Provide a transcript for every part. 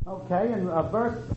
Okay, in verse 39,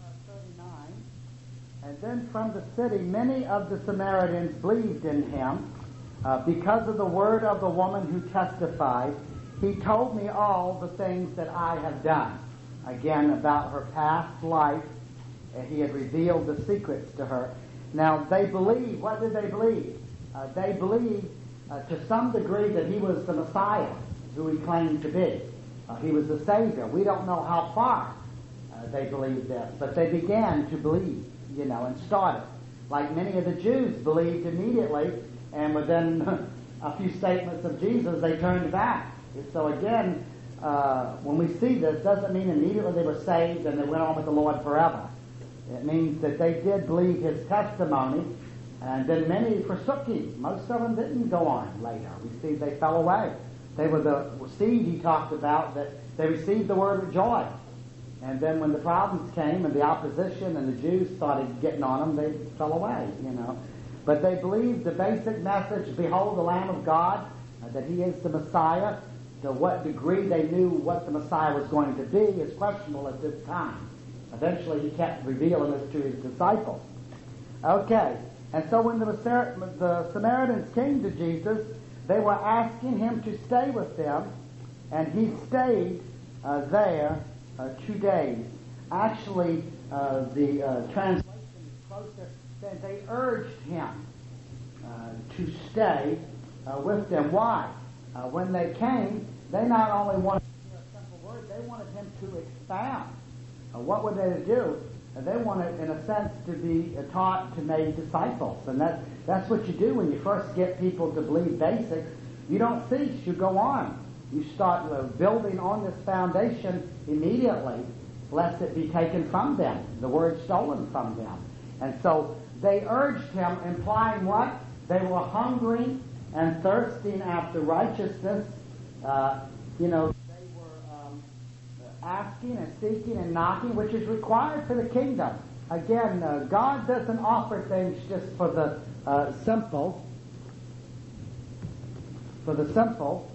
and then from the city many of the Samaritans believed in him because of the word of the woman who testified, he told me all the things that I have done. Again, about her past life, he had revealed the secrets to her. Now, they believed, what did they believe? They believed to some degree that he was the Messiah, who he claimed to be. He was the Savior. We don't know how far they believed this, but they began to believe, and started. Like many of the Jews believed immediately, and within a few statements of Jesus, they turned back. So again, when we see this, doesn't mean immediately they were saved and they went on with the Lord forever. It means that they did believe his testimony, and then many forsook him. Most of them didn't go on later. We see they fell away. They were the seed he talked about, that they received the word with joy. And then when the problems came and the opposition and the Jews started getting on them, they fell away, But they believed the basic message, behold the Lamb of God, that he is the Messiah. To what degree they knew what the Messiah was going to be is questionable at this time. Eventually he kept revealing this to his disciples. Okay, and so when the Samaritans came to Jesus, they were asking him to stay with them, and he stayed there 2 days. Actually, the translation is closer, says they urged him to stay with them. Why? When they came, they not only wanted to hear a simple word, they wanted him to expound. What were they to do? They wanted, in a sense, to be taught to make disciples. And that's what you do when you first get people to believe basics. You don't cease, you go on. You start building on this foundation immediately, lest it be taken from them, the word stolen from them. And so they urged him, implying what? They were hungering and thirsting after righteousness. They were asking and seeking and knocking, which is required for the kingdom. Again, God doesn't offer things just for the simple. For the simple.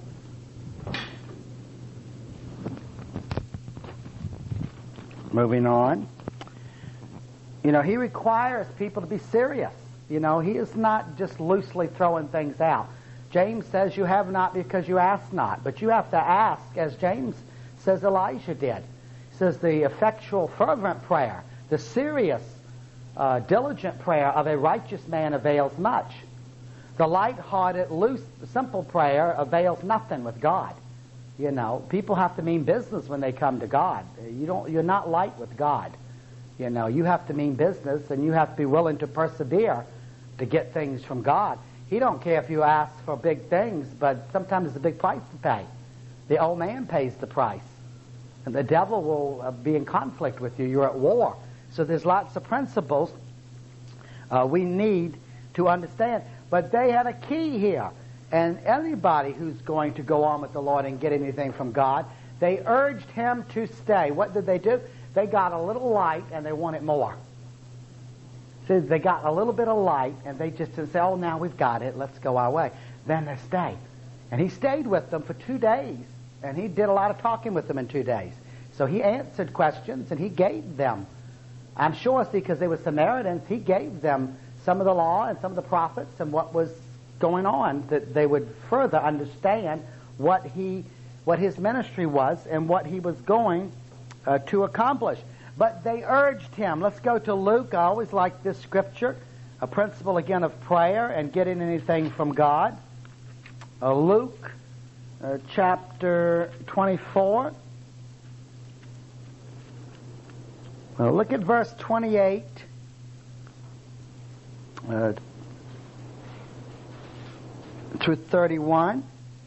Moving on. He requires people to be serious. He is not just loosely throwing things out. James says you have not because you ask not. But you have to ask, as James says Elijah did. He says the effectual, fervent prayer, the serious, diligent prayer of a righteous man avails much. The light-hearted, loose, simple prayer avails nothing with God. People have to mean business when they come to God. You're not light with God. You have to mean business, and you have to be willing to persevere to get things from God. He don't care if you ask for big things, but sometimes it's a big price to pay. The old man pays the price. And the devil will be in conflict with you. You're at war. So there's lots of principles we need to understand. But they had a key here. And anybody who's going to go on with the Lord and get anything from God, they urged him to stay. What did they do? They got a little light and they wanted more. So they got a little bit of light and they just said, oh, now we've got it. Let's go our way. Then they stayed. And he stayed with them for 2 days. And he did a lot of talking with them in 2 days. So he answered questions and he gave them. I'm sure, because they were Samaritans, he gave them some of the law and some of the prophets and what was going on, that they would further understand what his ministry was and what he was going to accomplish. But they urged him. Let's go to Luke. I always like this scripture, a principle again of prayer and getting anything from God. Luke chapter 24. Look at verse 28 through 31.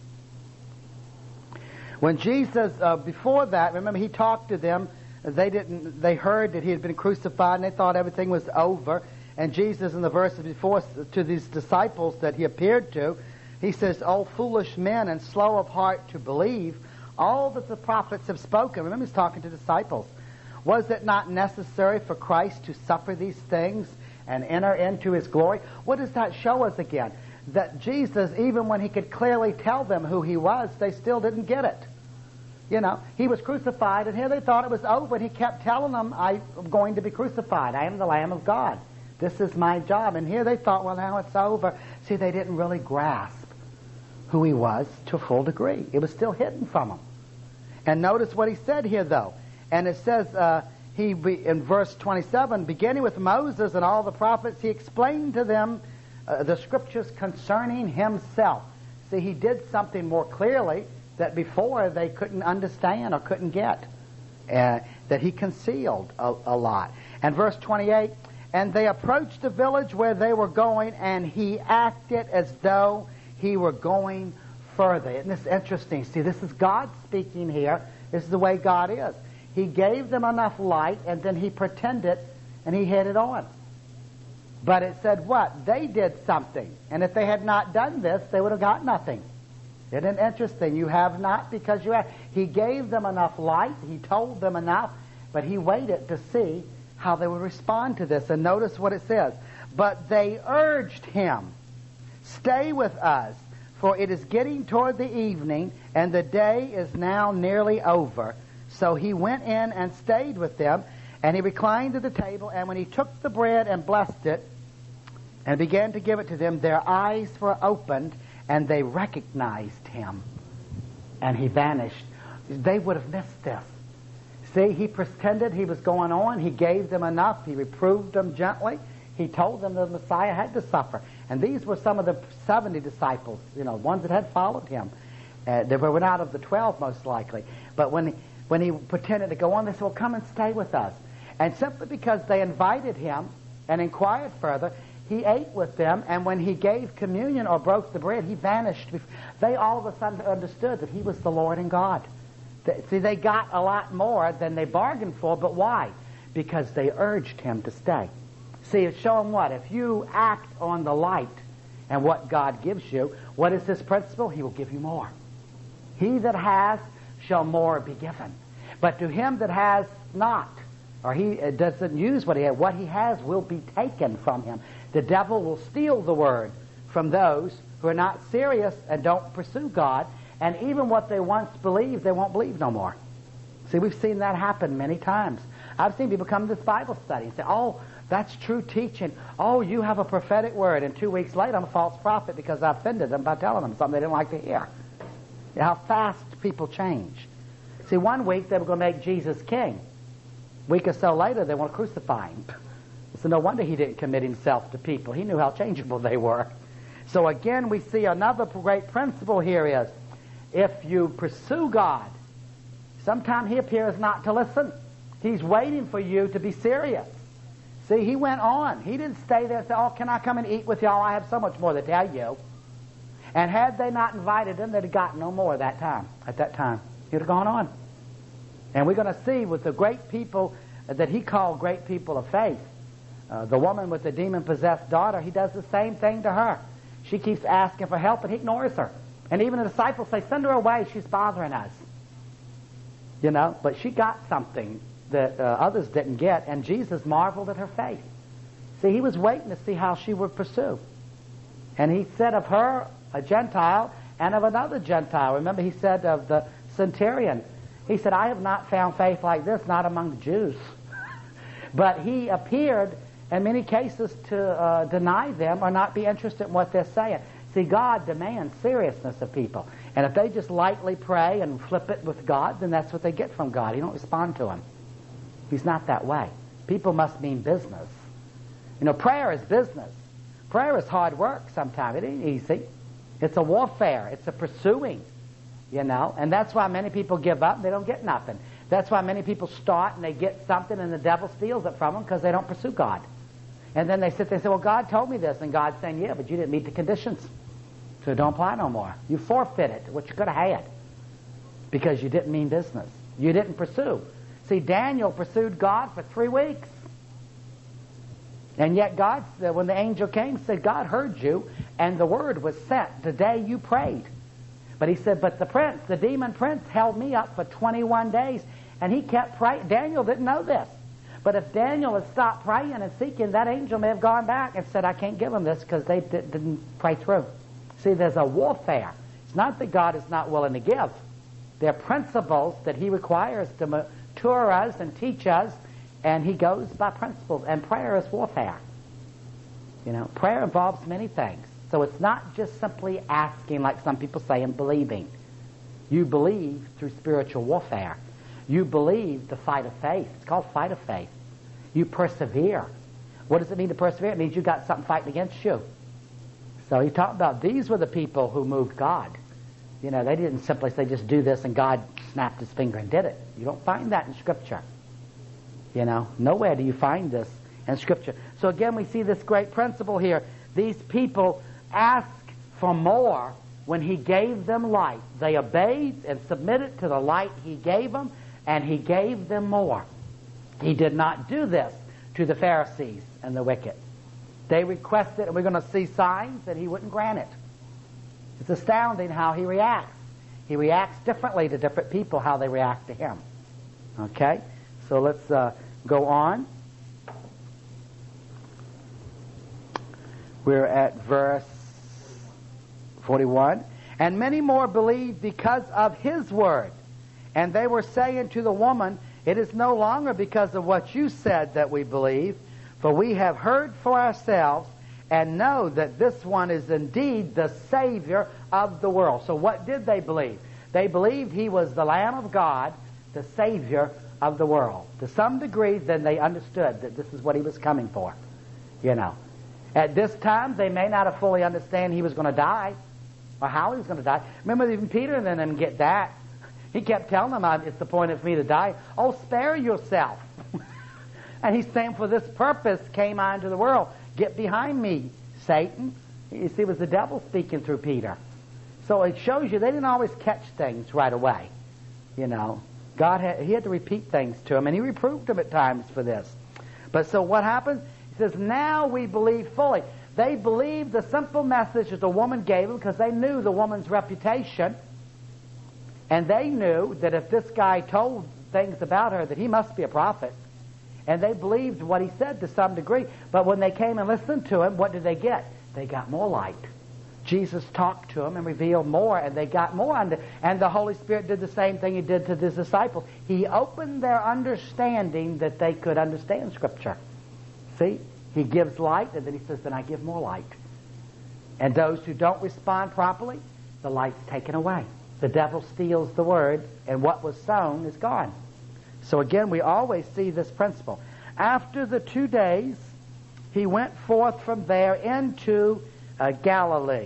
When Jesus, before that, remember he talked to them. They heard that he had been crucified and they thought everything was over. And Jesus, in the verses before, to these disciples that he appeared to, he says, "O foolish men and slow of heart to believe all that the prophets have spoken." Remember, he's talking to disciples. "Was it not necessary for Christ to suffer these things and enter into his glory?" What does that show us again? That Jesus, even when he could clearly tell them who he was, they still didn't get it. He was crucified, and here they thought it was over, and he kept telling them, I am going to be crucified. I am the Lamb of God. This is my job. And here they thought, well, now it's over. See, they didn't really grasp who he was to a full degree. It was still hidden from them. And notice what he said here, though. And it says, in verse 27, beginning with Moses and all the prophets, he explained to them the scriptures concerning himself. See, he did something more clearly that before they couldn't understand or couldn't get, that he concealed a lot. And verse 28, and they approached the village where they were going, and he acted as though he were going further. Isn't this interesting? See, this is God speaking here. This is the way God is. He gave them enough light, and then he pretended, and he headed on. But it said what? They did something. And if they had not done this, they would have got nothing. Isn't it interesting? You have not because you have. He gave them enough light. He told them enough. But he waited to see how they would respond to this. And notice what it says. But they urged him, stay with us, for it is getting toward the evening, and the day is now nearly over. So he went in and stayed with them, and he reclined at the table, and when he took the bread and blessed it, and began to give it to them, their eyes were opened, and they recognized him. And he vanished. They would have missed this. See, he pretended he was going on. He gave them enough. He reproved them gently. He told them the Messiah had to suffer. And these were some of the 70 disciples, ones that had followed him. They were not of the 12, most likely. But when he pretended to go on, they said, well, come and stay with us. And simply because they invited him and inquired further, he ate with them, and when he gave communion or broke the bread, he vanished. They all of a sudden understood that he was the Lord and God. See, they got a lot more than they bargained for, but why? Because they urged him to stay. See, it's showing what? If you act on the light and what God gives you, what is this principle? He will give you more. He that has shall more be given. But to him that has not, or he doesn't use what he has will be taken from him. The devil will steal the word from those who are not serious and don't pursue God, and even what they once believed, they won't believe no more. See, we've seen that happen many times. I've seen people come to this Bible study and say, oh, that's true teaching. Oh, you have a prophetic word, and 2 weeks later I'm a false prophet because I offended them by telling them something they didn't like to hear. How fast people change. See, 1 week they were going to make Jesus king. A week or so later they want to crucify him. So no wonder he didn't commit himself to people. He knew how changeable they were. So again, we see another great principle here is, if you pursue God, sometime he appears not to listen. He's waiting for you to be serious. See, he went on. He didn't stay there and say, oh, can I come and eat with y'all? I have so much more to tell you. And had they not invited him, they'd have gotten no more at that time. He'd have gone on. And we're going to see with the great people that he called great people of faith, the woman with the demon-possessed daughter, he does the same thing to her. She keeps asking for help, and he ignores her. And even the disciples say, send her away, she's bothering us. But she got something that others didn't get, and Jesus marveled at her faith. See, he was waiting to see how she would pursue. And he said of her, a Gentile, and of another Gentile. Remember, he said of the centurion, he said, I have not found faith like this, not among the Jews. But he appeared in many cases to deny them or not be interested in what they're saying. See, God demands seriousness of people. And if they just lightly pray and flip it with God, then that's what they get from God. You don't respond to him. He's not that way. People must mean business. Prayer is business. Prayer is hard work sometimes. It ain't easy. It's a warfare. It's a pursuing, And that's why many people give up and they don't get nothing. That's why many people start and they get something and the devil steals it from them because they don't pursue God. And then they sit there and say, well, God told me this. And God's saying, yeah, but you didn't meet the conditions. So it don't apply no more. You forfeited what you could have had because you didn't mean business. You didn't pursue. See, Daniel pursued God for 3 weeks. And yet God, when the angel came, said, God heard you, and the word was sent the day you prayed. But he said, but the demon prince held me up for 21 days, and he kept praying. Daniel didn't know this. But if Daniel had stopped praying and seeking, that angel may have gone back and said, I can't give him this because they didn't pray through. See, there's a warfare. It's not that God is not willing to give. They're principles that he requires to mature us and teach us, and he goes by principles. And prayer is warfare. Prayer involves many things. So it's not just simply asking like some people say and believing. You believe through spiritual warfare. You believe the fight of faith. It's called fight of faith. You persevere. What does it mean to persevere? It means you got something fighting against you. So he talked about these were the people who moved God. They didn't simply say just do this and God snapped his finger and did it. You don't find that in Scripture. Nowhere do you find this in Scripture. So again, we see this great principle here. These people asked for more when he gave them light. They obeyed and submitted to the light he gave them, and he gave them more. He did not do this to the Pharisees and the wicked. They requested, and we're going to see signs, that he wouldn't grant it. It's astounding how he reacts. He reacts differently to different people, how they react to him. Okay? So let's go on. We're at verse 41. And many more believed because of his word. And they were saying to the woman, it is no longer because of what you said that we believe, for we have heard for ourselves and know that this one is indeed the Savior of the world. So what did they believe? They believed he was the Lamb of God, the Savior of the world. To some degree, then they understood that this is what he was coming for. At this time, they may not have fully understand he was going to die or how he was going to die. Remember, even Peter and them get that. He kept telling them, it's appointed for me to die. Oh, spare yourself. And he's saying, for this purpose came I into the world. Get behind me, Satan. You see, it was the devil speaking through Peter. So it shows you they didn't always catch things right away. God he had to repeat things to him, and he reproved them at times for this. But so what happens? He says, now we believe fully. They believed the simple message that the woman gave them because they knew the woman's reputation. And they knew that if this guy told things about her, that he must be a prophet. And they believed what he said to some degree. But when they came and listened to him, what did they get? They got more light. Jesus talked to them and revealed more, and they got more. And the Holy Spirit did the same thing he did to his disciples. He opened their understanding that they could understand Scripture. See? He gives light, and then he says, then I give more light. And those who don't respond properly, the light's taken away. The devil steals the word, and what was sown is gone. So again, we always see this principle. After the 2 days, he went forth from there into Galilee.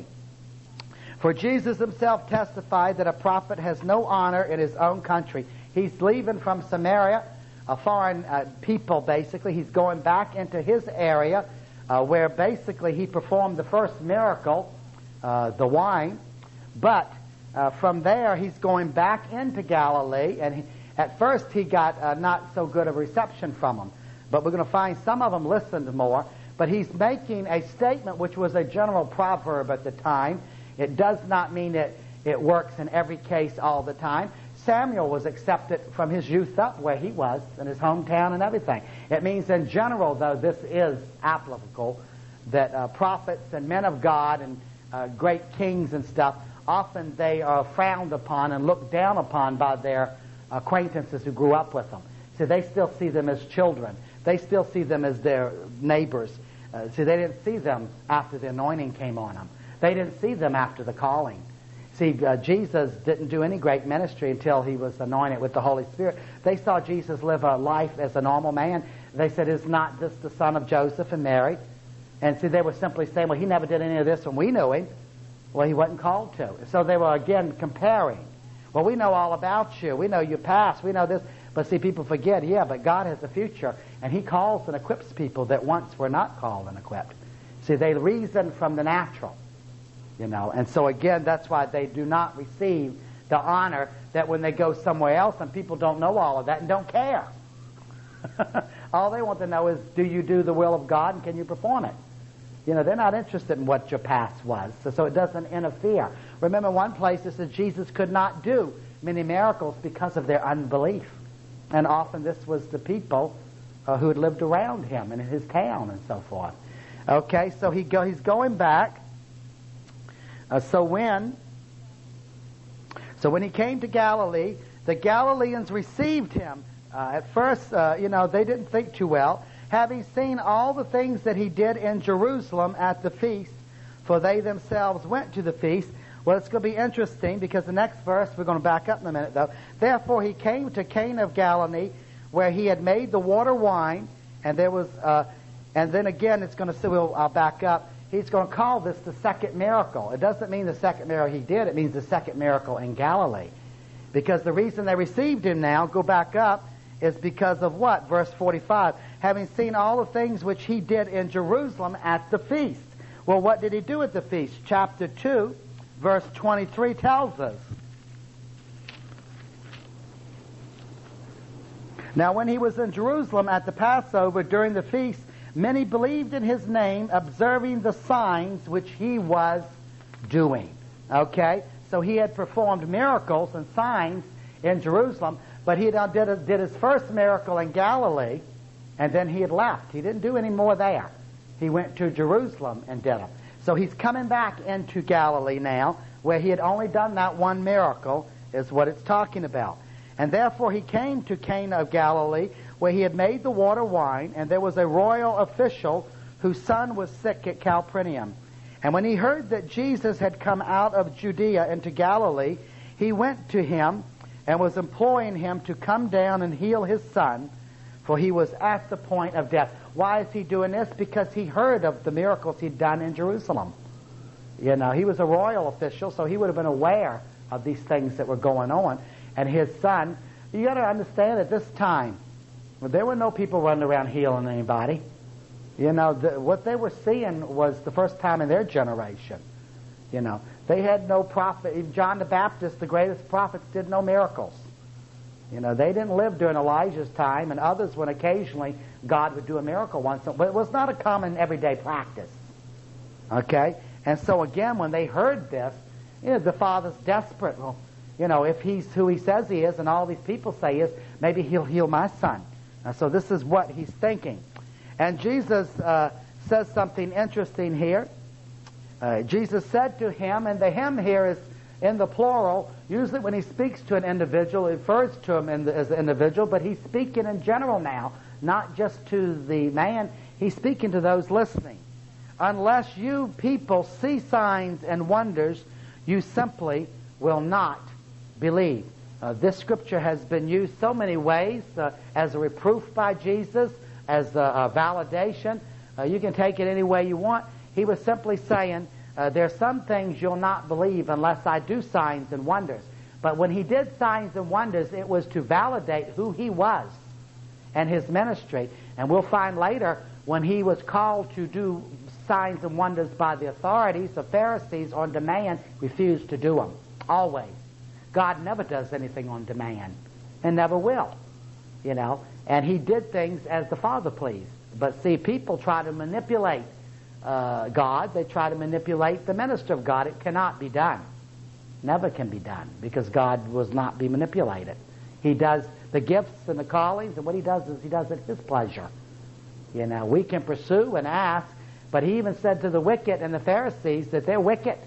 For Jesus himself testified that a prophet has no honor in his own country. He's leaving from Samaria, a foreign people basically. He's going back into his area where basically he performed the first miracle, the wine. But from there he's going back into Galilee, and at first he got not so good a reception from them. But we're going to find some of them listened more. But he's making a statement which was a general proverb at the time. It does not mean that it works in every case all the time. Samuel was accepted from his youth up where he was, in his hometown and everything. It means in general, though, this is applicable, that prophets and men of God and great kings and stuff, often they are frowned upon and looked down upon by their acquaintances who grew up with them. So they still see them as children. They still see them as their neighbors. See, they didn't see them after the anointing came on them. They didn't see them after the calling. See, Jesus didn't do any great ministry until he was anointed with the Holy Spirit. They saw Jesus live a life as a normal man. They said, is not this the son of Joseph and Mary? And see, they were simply saying, well, he never did any of this when we knew him. Well, he wasn't called to. So they were, again, comparing. Well, we know all about you. We know your past. We know this. But see, people forget, yeah, but God has a future, and he calls and equips people that once were not called and equipped. See, they reason from the natural, and so again, that's why they do not receive the honor that when they go somewhere else and people don't know all of that and don't care. All they want to know is, do you do the will of God and can you perform it? They're not interested in what your past was, so it doesn't interfere. Remember one place it says Jesus could not do many miracles because of their unbelief. And often this was the people who had lived around him and in his town and so forth. Okay, so he's going back. So So when he came to Galilee, the Galileans received him. At first, they didn't think too well, having seen all the things that he did in Jerusalem at the feast, for they themselves went to the feast. Well, it's going to be interesting because the next verse, we're going to back up in a minute though. Therefore he came to Cana of Galilee, where he had made the water wine, and there was, and then again it's going to say, I'll back up. He's going to call this the second miracle. It doesn't mean the second miracle he did. It means the second miracle in Galilee. Because the reason they received him now, go back up, is because of what? Verse 45. Having seen all the things which he did in Jerusalem at the feast. Well, what did he do at the feast? Chapter 2, verse 23 tells us. Now, when he was in Jerusalem at the Passover during the feast, many believed in his name, observing the signs which he was doing. Okay? So he had performed miracles and signs in Jerusalem, but he did his first miracle in Galilee, and then he had left. He didn't do any more there. He went to Jerusalem and did them. So he's coming back into Galilee now, where he had only done that one miracle, is what it's talking about. And therefore he came to Cana of Galilee, where he had made the water wine, and there was a royal official whose son was sick at Capernaum. And when he heard that Jesus had come out of Judea into Galilee, he went to him and was imploring him to come down and heal his son, for he was at the point of death. Why is he doing this? Because he heard of the miracles he'd done in Jerusalem. He was a royal official, so he would have been aware of these things that were going on. And his son, you got to understand at this time, there were no people running around healing anybody. What they were seeing was the first time in their generation. They had no prophet. Even John the Baptist, the greatest prophets, did no miracles. They didn't live during Elijah's time, and others when occasionally God would do a miracle once. But it was not a common everyday practice. Okay? And so again, when they heard this, the father's desperate. Well, if he's who he says he is and all these people say he is, maybe he'll heal my son. So this is what he's thinking. And Jesus says something interesting here. Jesus said to him, and the him here is in the plural. Usually when he speaks to an individual, he refers to him as an individual, but he's speaking in general now, not just to the man. He's speaking to those listening. Unless you people see signs and wonders, you simply will not believe. This scripture has been used so many ways as a reproof by Jesus, as a validation. You can take it any way you want. He was simply saying, there's some things you'll not believe unless I do signs and wonders. But when he did signs and wonders, it was to validate who he was and his ministry. And we'll find later when he was called to do signs and wonders by the authorities, the Pharisees on demand refused to do them. Always. God never does anything on demand and never will. And he did things as the Father pleased. But see, people try to manipulate God. They try to manipulate the minister of God. It cannot be done. Never can be done, because God was not be manipulated. He does the gifts and the callings, and what he does is he does it his pleasure. We can pursue and ask, but he even said to the wicked and the Pharisees that they're wicked.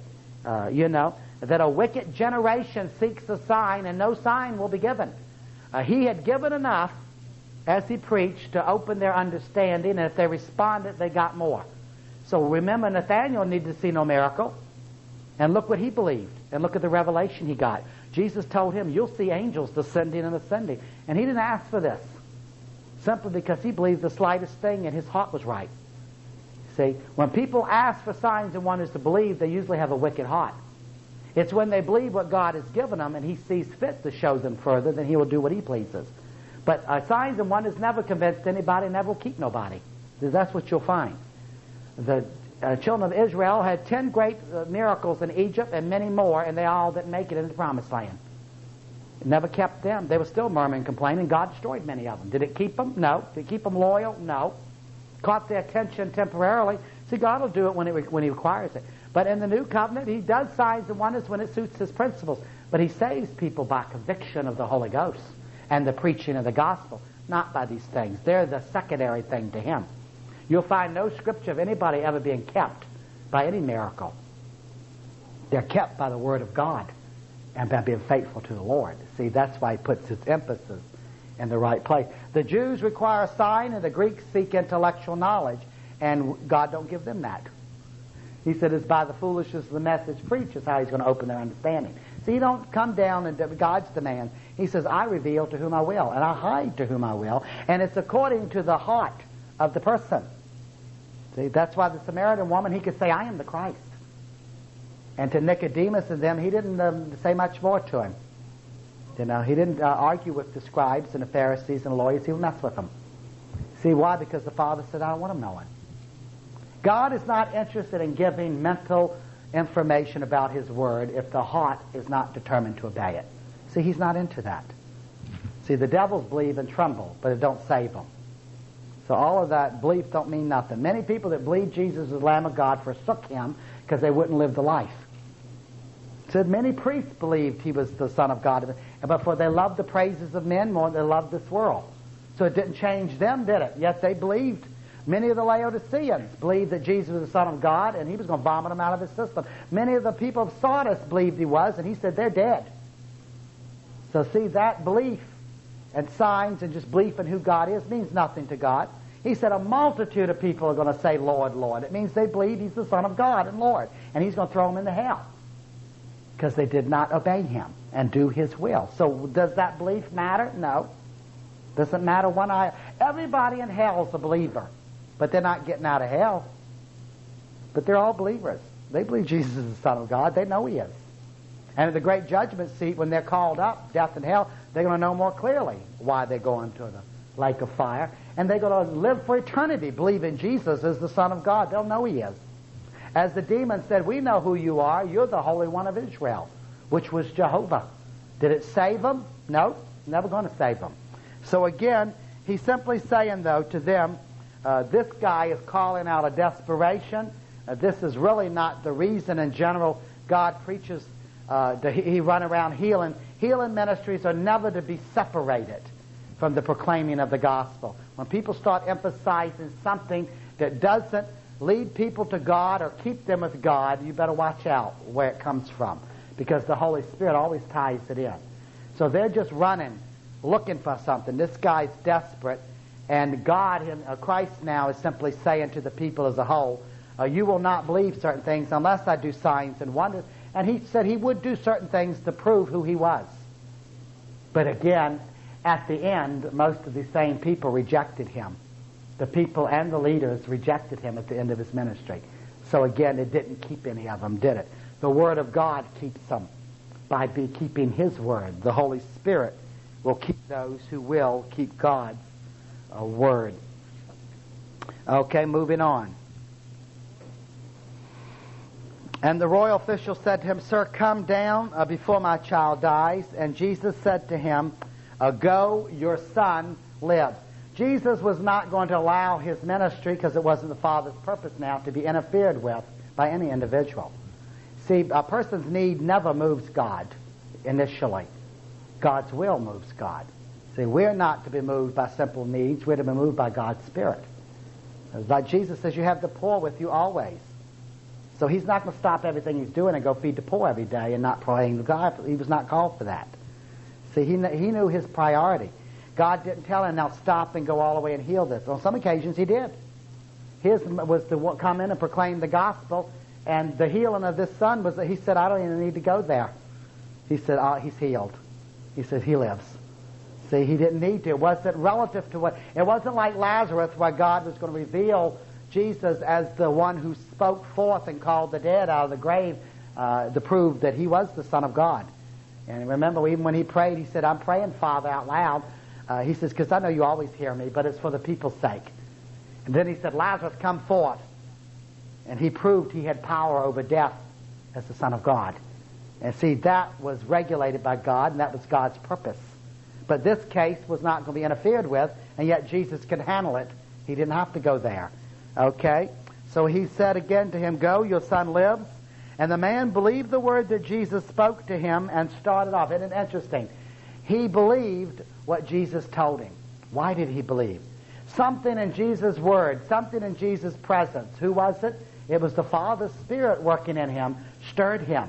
That a wicked generation seeks a sign, and no sign will be given. He had given enough as he preached to open their understanding, and if they responded, they got more. So remember, Nathanael needed to see no miracle, and look what he believed, and look at the revelation he got. Jesus told him, you'll see angels descending and ascending, and he didn't ask for this, simply because he believed the slightest thing and his heart was right. See, when people ask for signs and wonders to believe, they usually have a wicked heart. It's when they believe what God has given them and he sees fit to show them further, then he will do what he pleases. But signs and wonders never convinced anybody, never will keep nobody. That's what you'll find. The children of Israel had 10 great miracles in Egypt and many more, and they all didn't make it into the promised land. It never kept them. They were still murmuring, complaining. God destroyed many of them. Did it keep them? No. Did it keep them loyal? No. Caught their attention temporarily. See, God will do it when he requires it. But in the new covenant, he does signs and wonders when it suits his principles. But he saves people by conviction of the Holy Ghost and the preaching of the gospel, not by these things. They're the secondary thing to him. You'll find no scripture of anybody ever being kept by any miracle. They're kept by the Word of God. and by being faithful to the Lord. See, that's why he puts his emphasis in the right place. The Jews require a sign, and the Greeks seek intellectual knowledge, and God don't give them that. He said it's by the foolishness of the message preached is how he's going to open their understanding. So you don't come down and God's demand. He says, I reveal to whom I will, and I hide to whom I will, and it's according to the heart of the person. See, that's why the Samaritan woman, he could say, I am the Christ. And to Nicodemus and them, he didn't say much more to him. You know, he didn't argue with the scribes and the Pharisees and the lawyers. He would mess with them. See, why? Because the Father said, I don't want them knowing. God is not interested in giving mental information about His Word if the heart is not determined to obey it. See, He's not into that. See, the devils believe and tremble, but it don't save them. So all of that belief don't mean nothing. Many people that believe Jesus is the Lamb of God forsook Him because they wouldn't live the life. Said many priests believed He was the Son of God, but for they loved the praises of men more than they loved this world. So it didn't change them, did it? Yet they believed. Many of the Laodiceans believed that Jesus was the Son of God, and He was going to vomit them out of His system. Many of the people of Sardis believed He was, and He said they're dead. So see, that belief and signs and just belief in who God is means nothing to God. He said a multitude of people are going to say, Lord, Lord. It means they believe He's the Son of God and Lord, and He's going to throw them into hell because they did not obey Him and do His will. So does that belief matter? No. Doesn't matter one eye. Everybody in hell is a believer. But they're not getting out of hell. But they're all believers. They believe Jesus is the Son of God. They know He is. And at the great judgment seat, when they're called up, death and hell, they're going to know more clearly why they're going to the lake of fire. And they're going to live for eternity believing Jesus is the Son of God. They'll know He is. As the demon said, we know who you are. You're the Holy One of Israel, which was Jehovah. Did it save them? No, never going to save them. So again, he's simply saying, though, to them, this guy is calling out a desperation. This is really not the reason in general God preaches. He run around healing. Healing ministries are never to be separated from the proclaiming of the gospel. When people start emphasizing something that doesn't lead people to God or keep them with God, you better watch out where it comes from, because the Holy Spirit always ties it in. So they're just running, looking for something. This guy's desperate. And God, Christ now, is simply saying to the people as a whole, you will not believe certain things unless I do signs and wonders. And He said He would do certain things to prove who He was. But again, at the end, most of the same people rejected Him. The people and the leaders rejected Him at the end of His ministry. So again, it didn't keep any of them, did it? The Word of God keeps them by keeping His Word. The Holy Spirit will keep those who will keep God's Word. Okay, moving on. And the royal official said to him, Sir, come down before my child dies. And Jesus said to him, Go, your son lives. Jesus was not going to allow His ministry, because it wasn't the Father's purpose now, to be interfered with by any individual. See, a person's need never moves God initially. God's will moves God. See, we're not to be moved by simple needs. We're to be moved by God's Spirit. Like Jesus says, you have the poor with you always. So He's not going to stop everything He's doing and go feed the poor every day and not praying to God. He was not called for that. See, He knew His priority. God didn't tell Him, now stop and go all the way and heal this. On some occasions He did. His was to come in and proclaim the gospel, and the healing of this son was that He said, I don't even need to go there. He said, he's healed. He said, he lives. See, He didn't need to. It wasn't relative to what... It wasn't like Lazarus, where God was going to reveal Jesus as the one who spoke forth and called the dead out of the grave to prove that He was the Son of God. And remember, even when He prayed, He said, I'm praying, Father, out loud. He says, because I know you always hear me, but it's for the people's sake. And then He said, Lazarus, come forth. And He proved He had power over death as the Son of God. And see, that was regulated by God, and that was God's purpose. But this case was not going to be interfered with, and yet Jesus could handle it. He didn't have to go there. Okay? So He said again to him, Go, your son lives. And the man believed the word that Jesus spoke to him and started off. Isn't it interesting? He believed what Jesus told him. Why did he believe? Something in Jesus' word, something in Jesus' presence. Who was it? It was the Father's Spirit working in him, stirred him.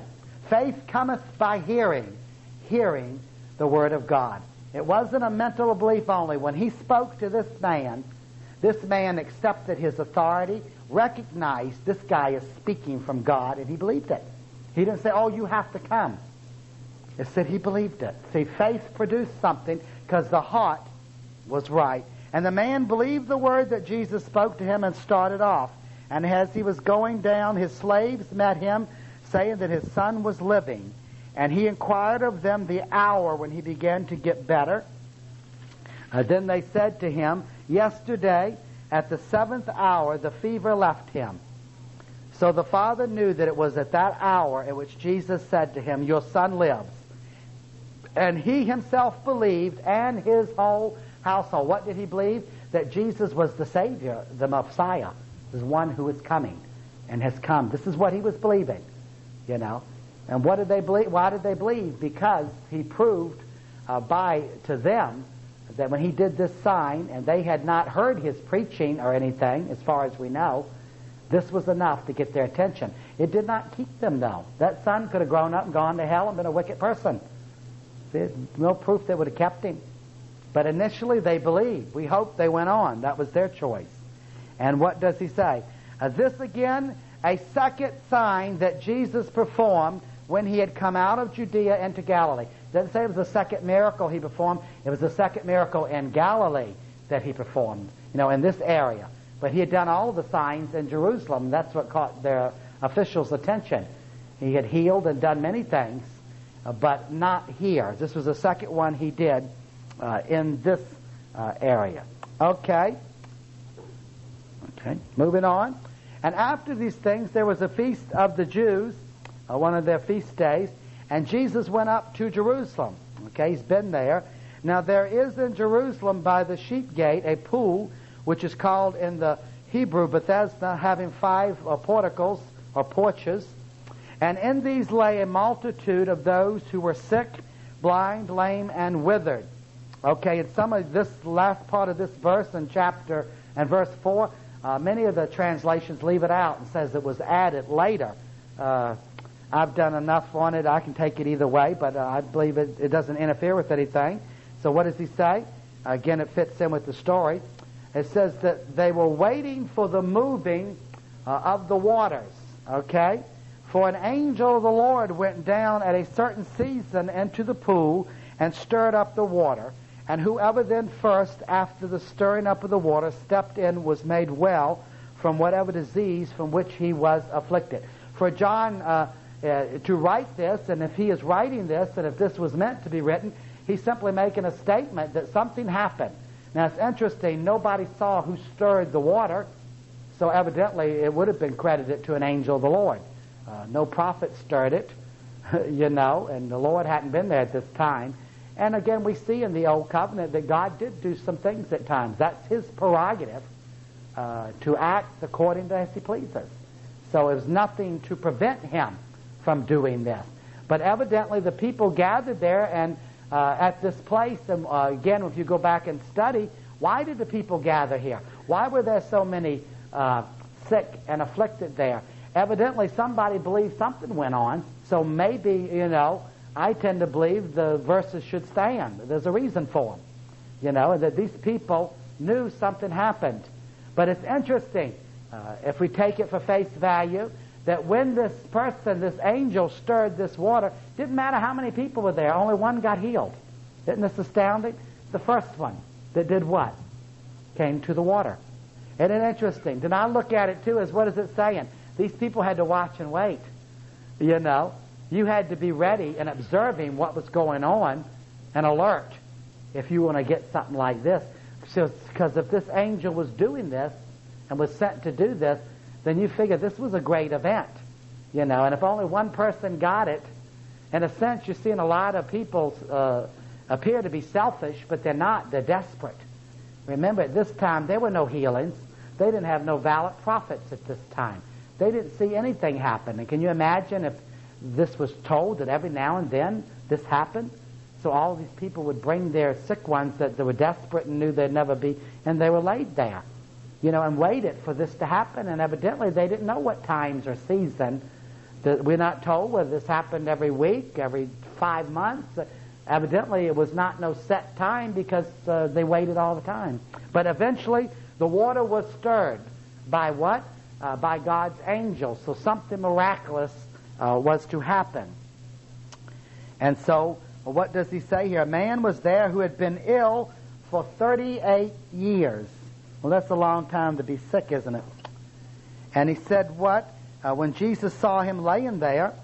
faith cometh by hearing, hearing the Word of God. It wasn't a mental belief only. When he spoke to this man accepted his authority, recognized this guy is speaking from God, and he believed it. He didn't say, oh, you have to come. It said he believed it. See, faith produced something because the heart was right. And the man believed the word that Jesus spoke to him and started off. And as he was going down, his slaves met him, saying that his son was living. And he inquired of them the hour when he began to get better. Then they said to him, yesterday at the 7th hour the fever left him. So the father knew that it was at that hour at which Jesus said to him, your son lives. And he himself believed, and his whole household. What did he believe? That Jesus was the Savior, the Messiah, the one who is coming and has come. This is what he was believing, you know. And what did they believe? Why did they believe? Because he proved to them that when he did this sign, and they had not heard his preaching or anything, as far as we know, this was enough to get their attention. It did not keep them, though. That son could have grown up and gone to hell and been a wicked person. There's no proof that would have kept him. But initially they believed. We hope they went on. That was their choice. And what does he say? This again, a second sign that Jesus performed when he had come out of Judea into Galilee. It doesn't say it was the second miracle he performed. It was the second miracle in Galilee that he performed, in this area. But he had done all the signs in Jerusalem. That's what caught their officials' attention. He had healed and done many things, but not here. This was the second one he did in this area. Okay, moving on. And after these things, there was a feast of the Jews, one of their feast days, and Jesus went up to Jerusalem. Okay, he's been there. Now there is in Jerusalem by the sheep gate a pool, which is called in the Hebrew Bethesda, having 5 porticos or porches. And in these lay a multitude of those who were sick, blind, lame, and withered. Okay, in some of this last part of this verse in chapter and verse 4, many of the translations leave it out and says it was added later. I've done enough on it. I can take it either way, but I believe it doesn't interfere with anything. So what does he say? Again, it fits in with the story. It says that they were waiting for the moving of the waters. Okay? For an angel of the Lord went down at a certain season into the pool and stirred up the water. And whoever then first, after the stirring up of the water, stepped in was made well from whatever disease from which he was afflicted. For John to write this, and if he is writing this, and if this was meant to be written, he's simply making a statement that something happened. Now it's interesting, nobody saw who stirred the water, so evidently it would have been credited to an angel of the Lord. No prophet stirred it, and the Lord hadn't been there at this time. And again, we see in the Old Covenant that God did do some things at times. That's his prerogative to act according to as he pleases. So it was nothing to prevent him from doing this. But evidently the people gathered there and at this place, and again, if you go back and study, why did the people gather here? Why were there so many sick and afflicted there? Evidently somebody believed something went on, so maybe, I tend to believe the verses should stand. There's a reason for them, that these people knew something happened. But it's interesting, if we take it for face value, that when this person, this angel, stirred this water, didn't matter how many people were there, only one got healed. Isn't this astounding? The first one that did what? Came to the water. Isn't it interesting? Then I look at it too as what is it saying? These people had to watch and wait. You had to be ready and observing what was going on and alert if you want to get something like this. Because if this angel was doing this and was sent to do this, then you figure this was a great event. And if only one person got it, in a sense you're seeing a lot of people appear to be selfish, but they're not. They're desperate. Remember, at this time there were no healings. They didn't have no valid prophets at this time. They didn't see anything happen. And can you imagine if this was told that every now and then this happened? So all these people would bring their sick ones that they were desperate and knew they'd never be, and they were laid there, and waited for this to happen. And evidently they didn't know what times or season We're not told whether this happened every week, every 5 months. Evidently, it was not no set time because they waited all the time. But eventually, the water was stirred by what? By God's angel. So something miraculous was to happen. And so, what does he say here? A man was there who had been ill for 38 years. Well, that's a long time to be sick, isn't it? And he said what? When Jesus saw him lying there,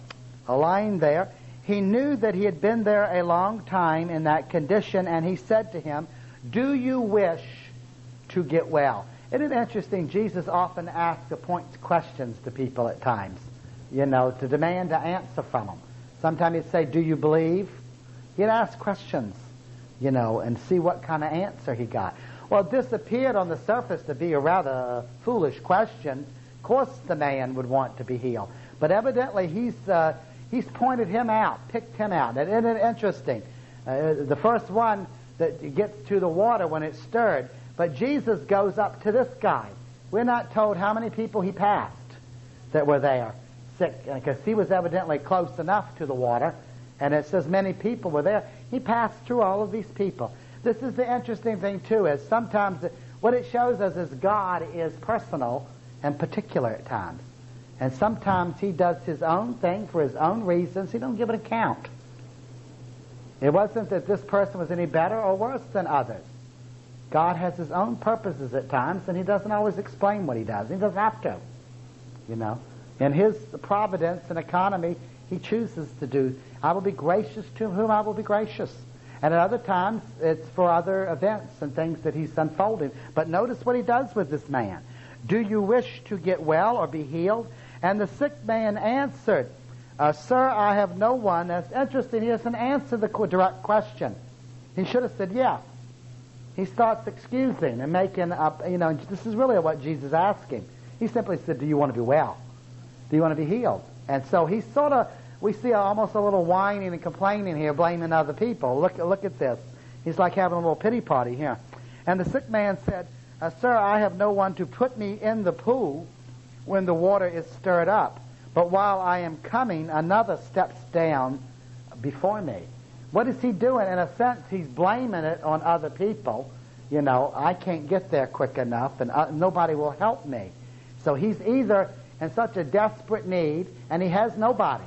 he knew that he had been there a long time in that condition, and he said to him, "Do you wish to get well?" Isn't it interesting? Jesus often asks points questions to people at times, to demand an answer from them. Sometimes he'd say, "Do you believe?" He'd ask questions, and see what kind of answer he got. Well, this appeared on the surface to be a rather foolish question. Of course the man would want to be healed. But evidently he's pointed him out, picked him out. And isn't it interesting? The first one that gets to the water when it's stirred. But Jesus goes up to this guy. We're not told how many people he passed that were there sick, because he was evidently close enough to the water. And it says many people were there. He passed through all of these people. This is the interesting thing, too, is sometimes what it shows us is God is personal and particular at times. And sometimes he does his own thing for his own reasons. He don't give an account. It wasn't that this person was any better or worse than others. God has his own purposes at times, and he doesn't always explain what he does. He doesn't have to, In his providence and economy, he chooses to do. I will be gracious to whom I will be gracious. And at other times, it's for other events and things that he's unfolding. But notice what he does with this man. "Do you wish to get well or be healed?" And the sick man answered, "Sir, I have no one." That's interesting. He doesn't answer the direct question. He should have said yes. He starts excusing and making up, this is really what Jesus asked him. He simply said, "Do you want to be well? Do you want to be healed?" And so he we see almost a little whining and complaining here, blaming other people. Look at this. He's like having a little pity party here. And the sick man said, "Sir, I have no one to put me in the pool when the water is stirred up. But while I am coming, another steps down before me." What is he doing? In a sense, he's blaming it on other people. I can't get there quick enough, and nobody will help me. So he's either in such a desperate need, and he has nobody.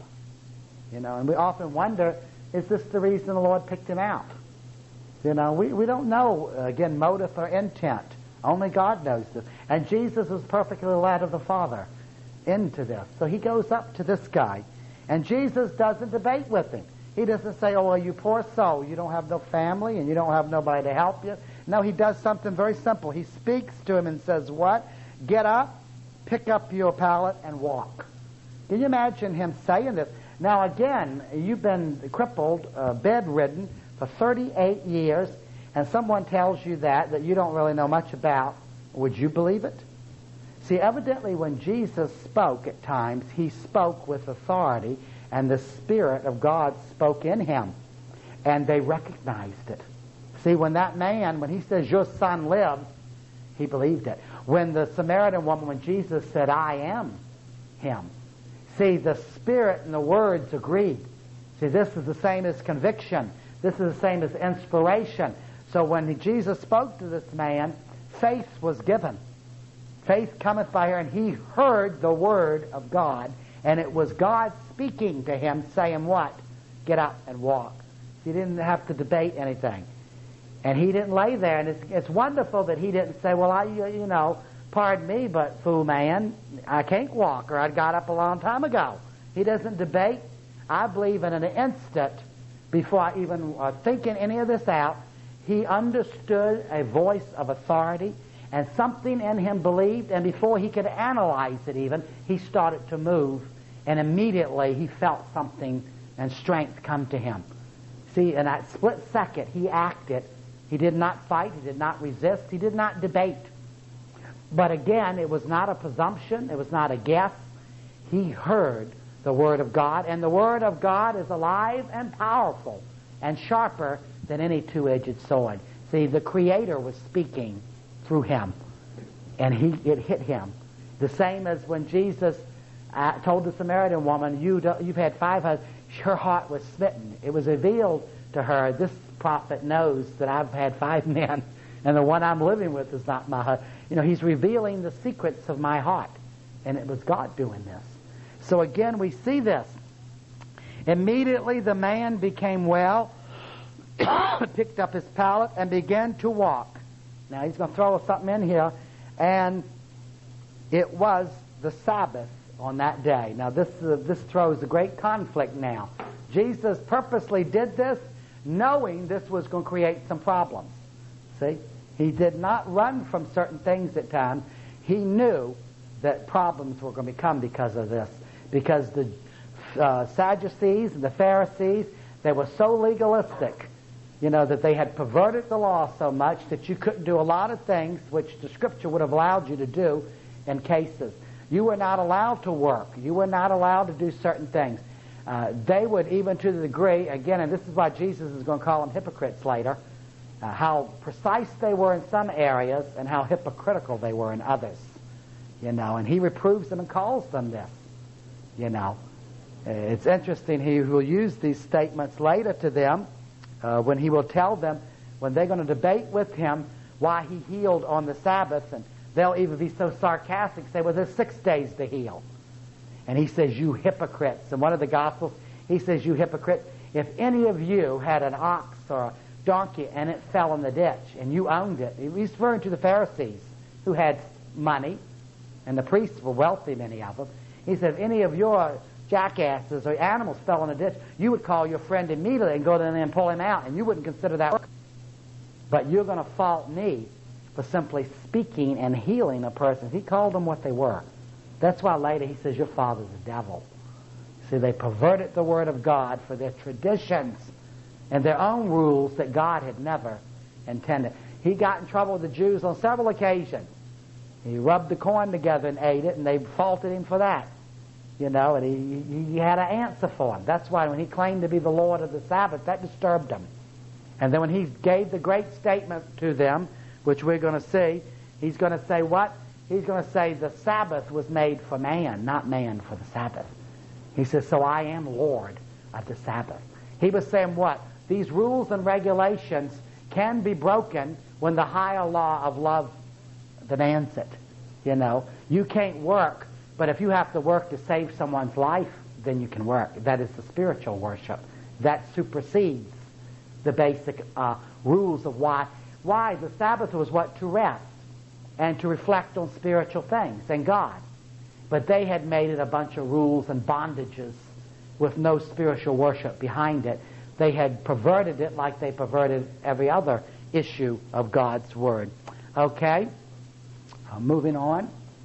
And we often wonder, is this the reason the Lord picked him out? We don't know, again, motive or intent. Only God knows this. And Jesus was perfectly led of the Father into this. So he goes up to this guy, and Jesus doesn't debate with him. He doesn't say, "Oh, well, you poor soul, you don't have no family and you don't have nobody to help you." No, he does something very simple. He speaks to him and says, what? "Get up, pick up your pallet, and walk." Can you imagine him saying this? Now, again, you've been crippled, bedridden for 38 years, and someone tells you that you don't really know much about. Would you believe it? See, evidently when Jesus spoke at times, he spoke with authority, and the Spirit of God spoke in him, and they recognized it. See, when that man, when he says, "Your son lives," he believed it. When the Samaritan woman, when Jesus said, "I am him," see, the Spirit and the words agreed. See, this is the same as conviction. This is the same as inspiration. So when Jesus spoke to this man, faith was given. Faith cometh by hearing. He heard the word of God, and it was God speaking to him, saying what? "Get up and walk." He didn't have to debate anything. And he didn't lay there. And it's wonderful that he didn't say, "Well, pardon me, but fool man, I can't walk, or I got up a long time ago." He doesn't debate. I believe in an instant, before I even thinking any of this out, he understood a voice of authority, and something in him believed, and before he could analyze it even, he started to move, and immediately he felt something and strength come to him. See, in that split second, he acted. He did not fight. He did not resist. He did not debate. But again, it was not a presumption. It was not a guess. He heard the Word of God, and the Word of God is alive and powerful and sharper than any two-edged sword. See, the Creator was speaking through him, and it hit him. The same as when Jesus told the Samaritan woman, you've had 5 husbands, her heart was smitten. It was revealed to her, this prophet knows that I've had 5 men, and the one I'm living with is not my husband. He's revealing the secrets of my heart. And it was God doing this. So again, we see this. Immediately the man became well, picked up his pallet, and began to walk. Now he's going to throw something in here. And it was the Sabbath on that day. Now this throws a great conflict now. Jesus purposely did this knowing this was going to create some problems. See? He did not run from certain things at times. He knew that problems were going to come because of this. Because the Sadducees and the Pharisees, they were so legalistic, that they had perverted the law so much that you couldn't do a lot of things which the Scripture would have allowed you to do in cases. You were not allowed to work. You were not allowed to do certain things. They would, even to the degree, again, and this is why Jesus is going to call them hypocrites later, how precise they were in some areas and how hypocritical they were in others. And he reproves them and calls them this. It's interesting. He will use these statements later to them when he will tell them, when they're going to debate with him why he healed on the Sabbath, and they'll even be so sarcastic, say, well, there's 6 days to heal. And he says, you hypocrites. In one of the Gospels, he says, you hypocrites, if any of you had an ox or a donkey and it fell in the ditch and you owned it, he's referring to the Pharisees who had money, and the priests were wealthy, many of them. He said, if any of your jackasses or animals fell in a ditch, you would call your friend immediately and go to them and pull him out, and you wouldn't consider that work. But you're going to fault me for simply speaking and healing a person. He called them what they were. That's why later he says, your father's a devil. See, they perverted the Word of God for their traditions and their own rules that God had never intended. He got in trouble with the Jews on several occasions. He rubbed the corn together and ate it, and they faulted him for that. And he had an answer for him. That's why when he claimed to be the Lord of the Sabbath, that disturbed him. And then when he gave the great statement to them, which we're going to see, he's going to say what? He's going to say the Sabbath was made for man, not man for the Sabbath. He says, so I am Lord of the Sabbath. He was saying what? These rules and regulations can be broken when the higher law of love demands it. You can't work, but if you have to work to save someone's life, then you can work. That is the spiritual worship. That supersedes the basic rules of why the Sabbath was what? To rest and to reflect on spiritual things and God. But they had made it a bunch of rules and bondages with no spiritual worship behind it. They had perverted it like they perverted every other issue of God's Word. Okay? Moving on.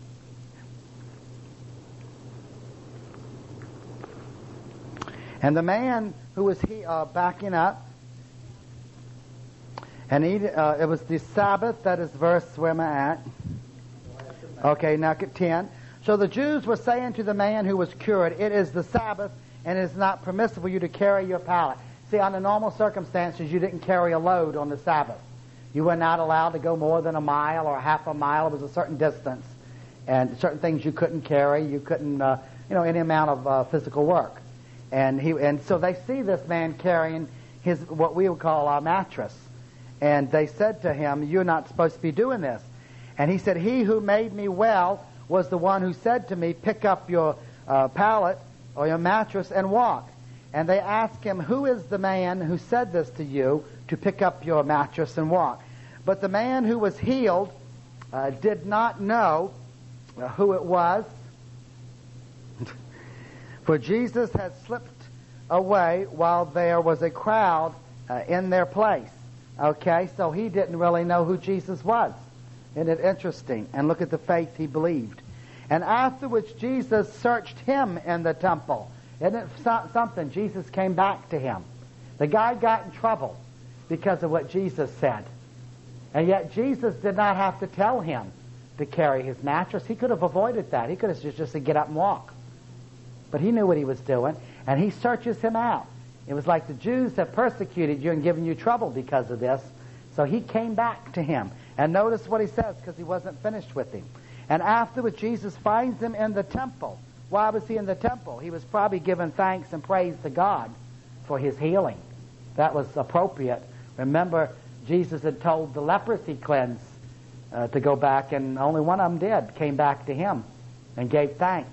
And the man who was backing up, and it was the Sabbath, that is verse, where am I at? Okay, now at 10. So the Jews were saying to the man who was cured, it is the Sabbath, and it is not permissible for you to carry your pallet. See, under normal circumstances, you didn't carry a load on the Sabbath. You were not allowed to go more than a mile or half a mile. It was a certain distance. And certain things you couldn't carry. You couldn't, any amount of physical work. And so they see this man carrying his, what we would call our mattress. And they said to him, you're not supposed to be doing this. And he said, he who made me well was the one who said to me, pick up your pallet or your mattress and walk. And they asked him, who is the man who said this to you, to pick up your mattress and walk? But the man who was healed did not know who it was, for Jesus had slipped away while there was a crowd in their place. Okay, so he didn't really know who Jesus was. Isn't it interesting? And look at the faith he believed. And afterwards Jesus searched him in the temple. Isn't it something? Jesus came back to him. The guy got in trouble because of what Jesus said. And yet Jesus did not have to tell him to carry his mattress. He could have avoided that. He could have just said, get up and walk. But he knew what he was doing, and he searches him out. It was like the Jews have persecuted you and given you trouble because of this. So he came back to him. And notice what he says, because he wasn't finished with him. And afterwards Jesus finds him in the temple, Why was he in the temple? He was probably giving thanks and praise to God for his healing. That was appropriate. Remember, Jesus had told the lepers he cleansed to go back, and only one of them came back to him and gave thanks.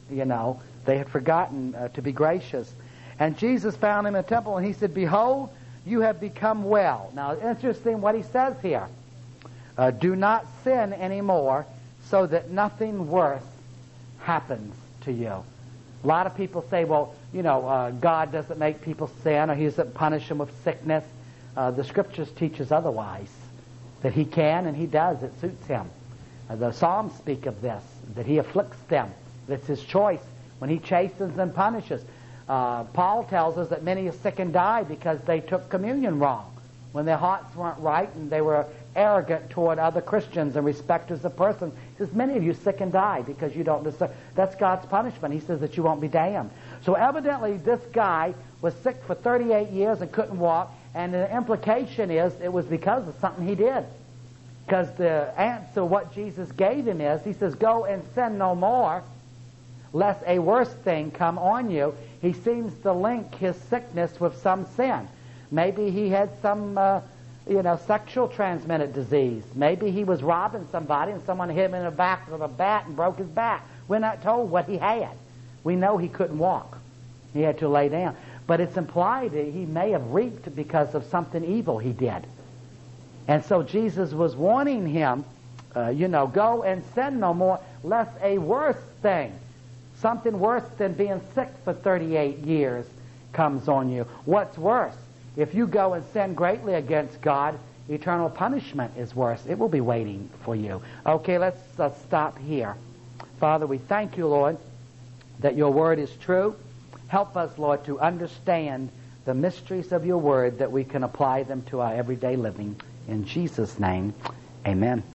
They had forgotten to be gracious. And Jesus found him in the temple, and he said, "Behold, you have become well." Now, interesting what he says here. Do not sin anymore, so that nothing worse happens to you. A lot of people say, well, God doesn't make people sin, or he doesn't punish them with sickness. The Scriptures teach us otherwise, that he can and he does. It suits him. The Psalms speak of this, that he afflicts them. It's his choice when he chastens and punishes. Paul tells us that many are sick and die because they took communion wrong, when their hearts weren't right and they were arrogant toward other Christians and respecters of persons. He says, many of you sick and die because you don't deserve. That's God's punishment. He says that you won't be damned. So evidently this guy was sick for 38 years and couldn't walk, and the implication is it was because of something he did. Because the answer, what Jesus gave him is, he says, go and sin no more, lest a worse thing come on you. He seems to link his sickness with some sin. Maybe he had some sexual transmitted disease. Maybe he was robbing somebody and someone hit him in the back with a bat and broke his back. We're not told what he had. We know he couldn't walk. He had to lay down. But it's implied that he may have reaped because of something evil he did. And so Jesus was warning him, go and sin no more, lest a worse thing, something worse than being sick for 38 years, comes on you. What's worse? If you go and sin greatly against God, eternal punishment is worse. It will be waiting for you. Okay, let's stop here. Father, we thank you, Lord, that your word is true. Help us, Lord, to understand the mysteries of your word, that we can apply them to our everyday living. In Jesus' name, amen.